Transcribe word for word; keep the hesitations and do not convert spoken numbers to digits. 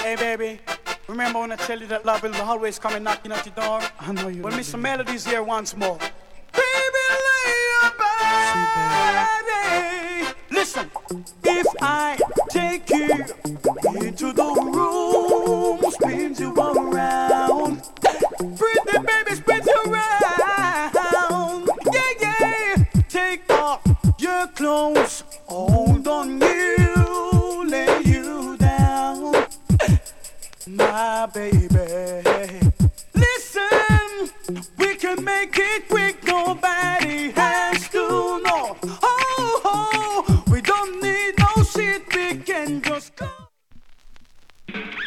Hey baby, remember when I tell you that love will always come and knocking at your door? I know you. Well, Mister Melody's here once more. Baby, lay your body. Listen, if I take you into the room, spin you around, pretty baby, spin you around, yeah, yeah. Take off your clothes, hold on you, lay you down, my baby. Listen, we can make it quick, nobody has to know. Oh, oh, we don't need no shit, we can just go.